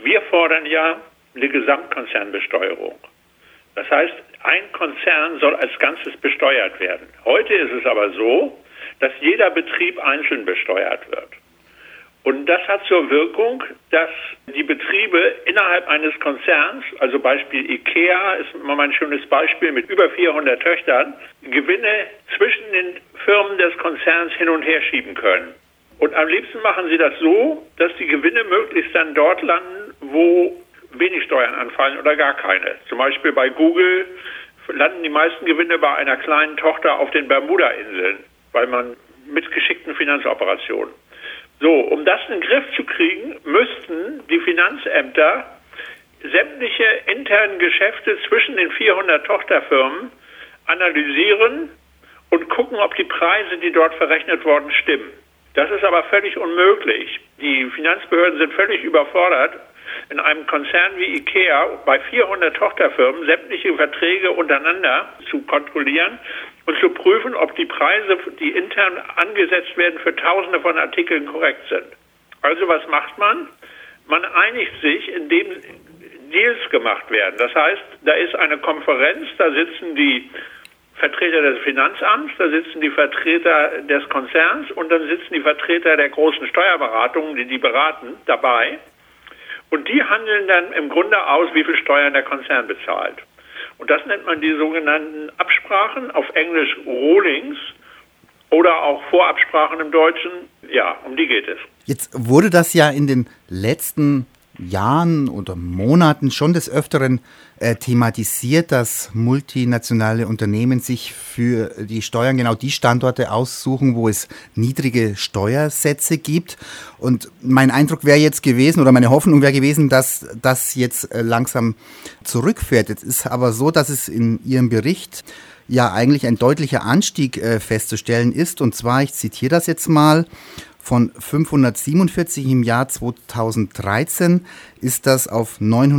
Wir fordern ja eine Gesamtkonzernbesteuerung. Das heißt, ein Konzern soll als Ganzes besteuert werden. Heute ist es aber so, dass jeder Betrieb einzeln besteuert wird. Und das hat zur Wirkung, dass die Betriebe innerhalb eines Konzerns, also Beispiel IKEA ist immer ein schönes Beispiel mit über 400 Töchtern, Gewinne zwischen den Firmen des Konzerns hin und her schieben können. Und am liebsten machen sie das so, dass die Gewinne möglichst dann dort landen, wo wenig Steuern anfallen oder gar keine. Zum Beispiel bei Google landen die meisten Gewinne bei einer kleinen Tochter auf den Bermuda-Inseln, weil man mit geschickten Finanzoperationen. So, um das in den Griff zu kriegen, müssten die Finanzämter sämtliche internen Geschäfte zwischen den 400 Tochterfirmen analysieren und gucken, ob die Preise, die dort verrechnet worden, stimmen. Das ist aber völlig unmöglich. Die Finanzbehörden sind völlig überfordert, in einem Konzern wie IKEA bei 400 Tochterfirmen sämtliche Verträge untereinander zu kontrollieren und zu prüfen, ob die Preise, die intern angesetzt werden, für Tausende von Artikeln korrekt sind. Also was macht man? Man einigt sich, indem Deals gemacht werden. Das heißt, da ist eine Konferenz, da sitzen die Vertreter des Finanzamts, da sitzen die Vertreter des Konzerns und dann sitzen die Vertreter der großen Steuerberatungen, die beraten, dabei. Und die handeln dann im Grunde aus, wie viel Steuern der Konzern bezahlt. Und das nennt man die sogenannten Absprachen, auf Englisch Rulings oder auch Vorabsprachen im Deutschen. Ja, um die geht es. Jetzt wurde das ja in den letzten Jahren oder Monaten schon des Öfteren thematisiert, dass multinationale Unternehmen sich für die Steuern genau die Standorte aussuchen, wo es niedrige Steuersätze gibt. Und mein Eindruck wäre jetzt gewesen, oder meine Hoffnung wäre gewesen, dass das jetzt langsam zurückfährt. Jetzt ist aber so, dass es in Ihrem Bericht ja eigentlich ein deutlicher Anstieg festzustellen ist. Und zwar, ich zitiere das jetzt mal, von 547 im Jahr 2013 ist das auf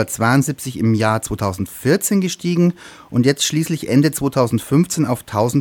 972 im Jahr 2014 gestiegen und jetzt schließlich Ende 2015 auf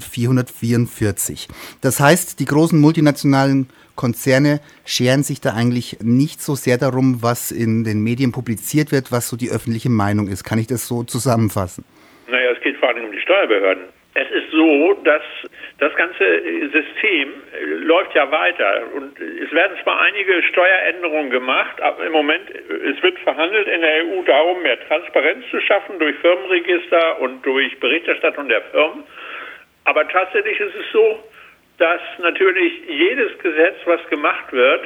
1444. Das heißt, die großen multinationalen Konzerne scheren sich da eigentlich nicht so sehr darum, was in den Medien publiziert wird, was so die öffentliche Meinung ist. Kann ich das so zusammenfassen? Naja, es geht vor allem um die Steuerbehörden. Es ist so, dass das ganze System läuft ja weiter und es werden zwar einige Steueränderungen gemacht, aber im Moment, es wird verhandelt in der EU darum, mehr Transparenz zu schaffen durch Firmenregister und durch Berichterstattung der Firmen. Aber tatsächlich ist es so, dass natürlich jedes Gesetz, was gemacht wird,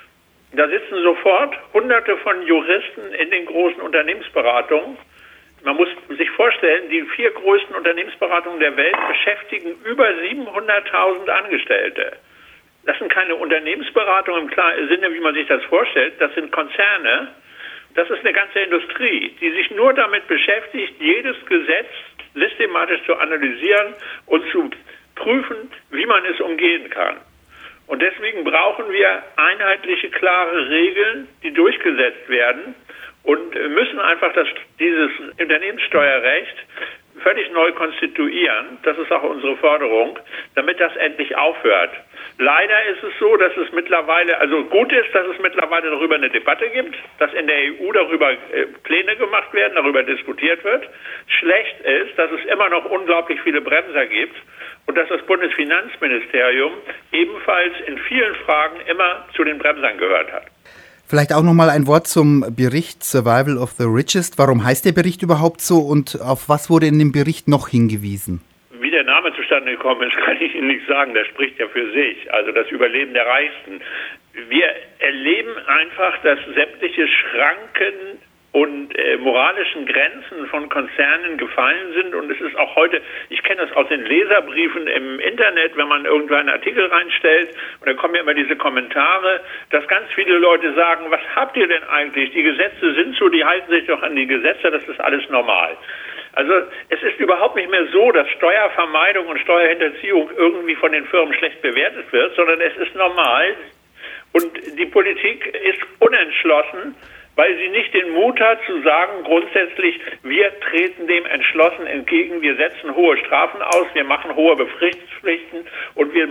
da sitzen sofort Hunderte von Juristen in den großen Unternehmensberatungen. Man muss sich vorstellen, die 4 größten Unternehmensberatungen der Welt beschäftigen über 700.000 Angestellte. Das sind keine Unternehmensberatungen im klaren Sinne, wie man sich das vorstellt. Das sind Konzerne. Das ist eine ganze Industrie, die sich nur damit beschäftigt, jedes Gesetz systematisch zu analysieren und zu prüfen, wie man es umgehen kann. Und deswegen brauchen wir einheitliche, klare Regeln, die durchgesetzt werden. Und müssen einfach dieses Unternehmenssteuerrecht völlig neu konstituieren. Das ist auch unsere Forderung, damit das endlich aufhört. Leider ist es so, dass es mittlerweile, also gut ist, dass es mittlerweile darüber eine Debatte gibt, dass in der EU darüber Pläne gemacht werden, darüber diskutiert wird. Schlecht ist, dass es immer noch unglaublich viele Bremser gibt und dass das Bundesfinanzministerium ebenfalls in vielen Fragen immer zu den Bremsern gehört hat. Vielleicht auch nochmal ein Wort zum Bericht Survival of the Richest. Warum heißt der Bericht überhaupt so und auf was wurde in dem Bericht noch hingewiesen? Wie der Name zustande gekommen ist, kann ich Ihnen nicht sagen. Der spricht ja für sich, also das Überleben der Reichsten. Wir erleben einfach, dass sämtliche Schranken und moralischen Grenzen von Konzernen gefallen sind. Und es ist auch heute, ich kenne das aus den Leserbriefen im Internet, wenn man irgendwo einen Artikel reinstellt und dann kommen ja immer diese Kommentare, dass ganz viele Leute sagen, was habt ihr denn eigentlich? Die Gesetze sind so, die halten sich doch an die Gesetze, das ist alles normal. Also es ist überhaupt nicht mehr so, dass Steuervermeidung und Steuerhinterziehung irgendwie von den Firmen schlecht bewertet wird, sondern es ist normal und die Politik ist unentschlossen, weil sie nicht den Mut hat zu sagen, grundsätzlich, wir treten dem entschlossen entgegen, wir setzen hohe Strafen aus, wir machen hohe Befrichtungspflichten und wir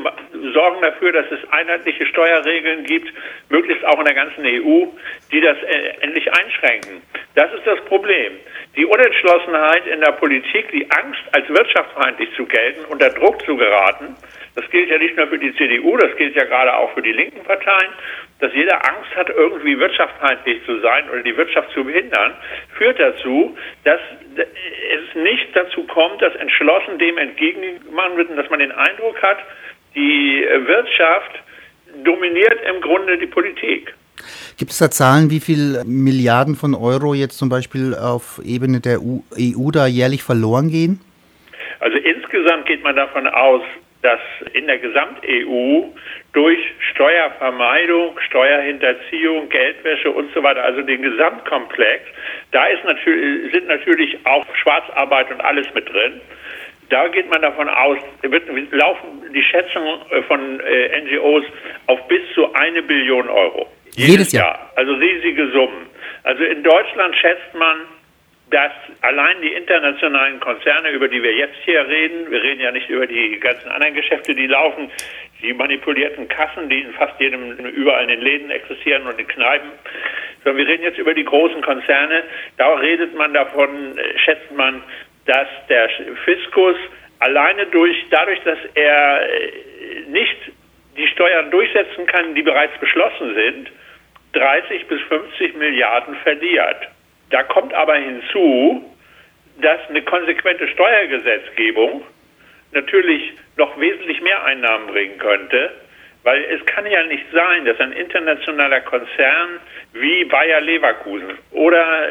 sorgen dafür, dass es einheitliche Steuerregeln gibt, möglichst auch in der ganzen EU, die das endlich einschränken. Das ist das Problem. Die Unentschlossenheit in der Politik, die Angst, als wirtschaftsfeindlich zu gelten, unter Druck zu geraten, das gilt ja nicht nur für die CDU, das gilt ja gerade auch für die linken Parteien, dass jeder Angst hat, irgendwie wirtschaftsfeindlich zu sein oder die Wirtschaft zu behindern, führt dazu, dass es nicht dazu kommt, dass entschlossen dem entgegengegangen wird und dass man den Eindruck hat, die Wirtschaft dominiert im Grunde die Politik. Gibt es da Zahlen, wie viel Milliarden von Euro jetzt zum Beispiel auf Ebene der EU da jährlich verloren gehen? Also insgesamt geht man davon aus, dass in der Gesamt-EU durch Steuervermeidung, Steuerhinterziehung, Geldwäsche und so weiter, also den Gesamtkomplex, da sind natürlich auch Schwarzarbeit und alles mit drin. Da geht man davon aus, laufen die Schätzungen von NGOs auf bis zu 1 Billion Euro. Jedes Jahr. Also riesige Summen. Also in Deutschland schätzt man, dass allein die internationalen Konzerne, über die wir jetzt hier reden, wir reden ja nicht über die ganzen anderen Geschäfte, die laufen, die manipulierten Kassen, die in fast jedem, überall in den Läden existieren und in Kneipen, sondern wir reden jetzt über die großen Konzerne. Da redet man davon, schätzt man, dass der Fiskus alleine dadurch, dass er nicht die Steuern durchsetzen kann, die bereits beschlossen sind, 30 bis 50 Milliarden verliert. Da kommt aber hinzu, dass eine konsequente Steuergesetzgebung natürlich noch wesentlich mehr Einnahmen bringen könnte, weil es kann ja nicht sein, dass ein internationaler Konzern wie Bayer Leverkusen oder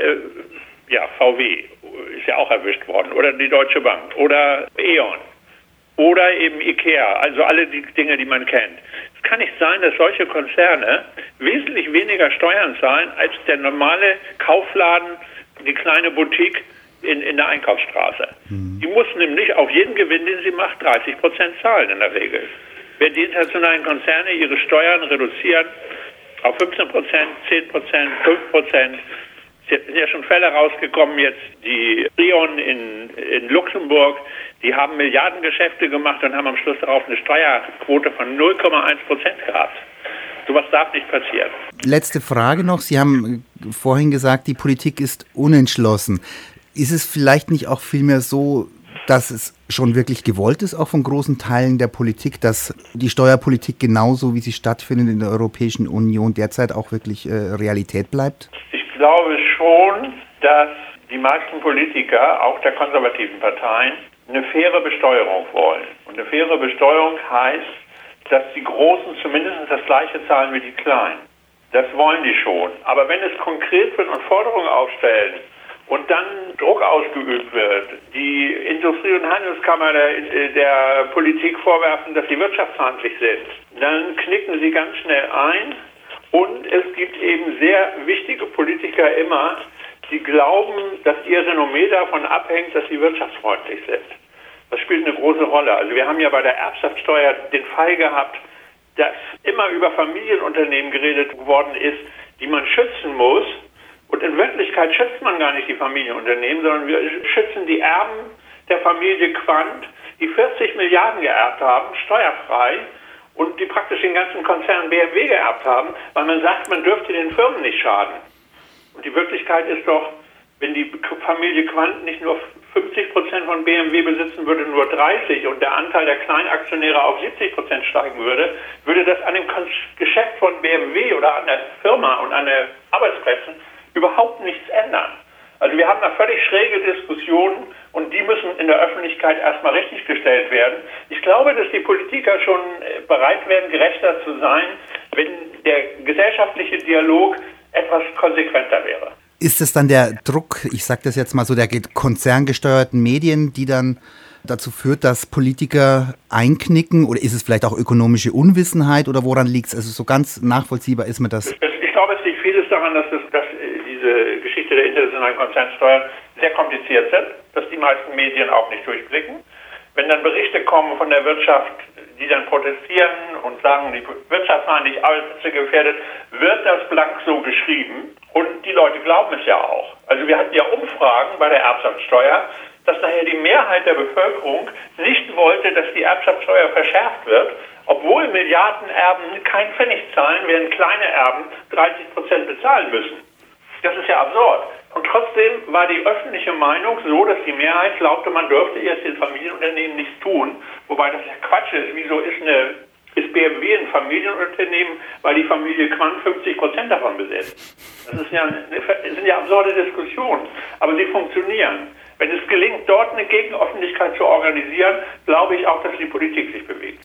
VW ist ja auch erwischt worden, oder die Deutsche Bank oder E.ON oder eben Ikea, also alle die Dinge, die man kennt. Es kann nicht sein, dass solche Konzerne wesentlich weniger Steuern zahlen als der normale Kaufladen, die kleine Boutique in der Einkaufsstraße. Die muss nämlich auf jeden Gewinn, den sie macht, 30% zahlen in der Regel. Wenn die internationalen Konzerne ihre Steuern reduzieren auf 15%, 10%, 5%, es sind ja schon Fälle rausgekommen jetzt, die E.ON in Luxemburg, die haben Milliardengeschäfte gemacht und haben am Schluss darauf eine Steuerquote von 0,1% gehabt. Sowas darf nicht passieren. Letzte Frage noch. Sie haben vorhin gesagt, die Politik ist unentschlossen. Ist es vielleicht nicht auch vielmehr so, dass es schon wirklich gewollt ist, auch von großen Teilen der Politik, dass die Steuerpolitik genauso, wie sie stattfindet in der Europäischen Union, derzeit auch wirklich Realität bleibt? Ich glaube schon, dass die meisten Politiker, auch der konservativen Parteien, eine faire Besteuerung wollen. Und eine faire Besteuerung heißt, dass die Großen zumindest das gleiche zahlen wie die Kleinen. Das wollen die schon. Aber wenn es konkret wird und Forderungen aufstellen und dann Druck ausgeübt wird, die Industrie- und Handelskammer der Politik vorwerfen, dass sie wirtschaftsfeindlich sind, dann knicken sie ganz schnell ein. Und es gibt eben sehr wichtige Politiker immer, die glauben, dass ihr Renommee davon abhängt, dass sie wirtschaftsfreundlich sind. Das spielt eine große Rolle. Also wir haben ja bei der Erbschaftssteuer den Fall gehabt, dass immer über Familienunternehmen geredet worden ist, die man schützen muss. Und in Wirklichkeit schützt man gar nicht die Familienunternehmen, sondern wir schützen die Erben der Familie Quandt, die 40 Milliarden geerbt haben, steuerfrei, und die praktisch den ganzen Konzern BMW geerbt haben, weil man sagt, man dürfte den Firmen nicht schaden. Und die Wirklichkeit ist doch, wenn die Familie Quandt nicht nur 50% von BMW besitzen würde, nur 30 und der Anteil der Kleinaktionäre auf 70% steigen würde, würde das an dem Geschäft von BMW oder an der Firma und an den Arbeitsplätzen überhaupt nichts ändern. Also wir haben da völlig schräge Diskussionen und die müssen in der Öffentlichkeit erstmal richtig gestellt werden. Ich glaube, dass die Politiker schon bereit wären, gerechter zu sein, wenn der gesellschaftliche Dialog etwas konsequenter wäre. Ist es dann der Druck, ich sage das jetzt mal so, der konzerngesteuerten Medien, die dann dazu führt, dass Politiker einknicken? Oder ist es vielleicht auch ökonomische Unwissenheit oder woran liegt es? Also so ganz nachvollziehbar ist mir das. Ich glaube, es liegt vieles daran, dass diese Geschichte der internationalen Konzernsteuern sehr kompliziert sind, dass die meisten Medien auch nicht durchblicken. Wenn dann Berichte kommen von der Wirtschaft, die dann protestieren und sagen, die Wirtschaft war nicht Arbeitsplätze gefährdet, wird das blank so geschrieben. Und die Leute glauben es ja auch. Also wir hatten ja Umfragen bei der Erbschaftssteuer, dass nachher die Mehrheit der Bevölkerung nicht wollte, dass die Erbschaftssteuer verschärft wird, Obwohl Milliardenerben keinen Pfennig zahlen, werden kleine Erben 30% bezahlen müssen. Das ist ja absurd. Und trotzdem war die öffentliche Meinung so, dass die Mehrheit glaubte, man dürfte jetzt den Familienunternehmen nichts tun. Wobei das ja Quatsch ist. Wieso ist BMW ein Familienunternehmen, weil die Familie Quandt 50% davon besetzt? Das sind ja absurde Diskussionen. Aber sie funktionieren. Wenn es gelingt, dort eine Gegenöffentlichkeit zu organisieren, glaube ich auch, dass die Politik sich bewegt.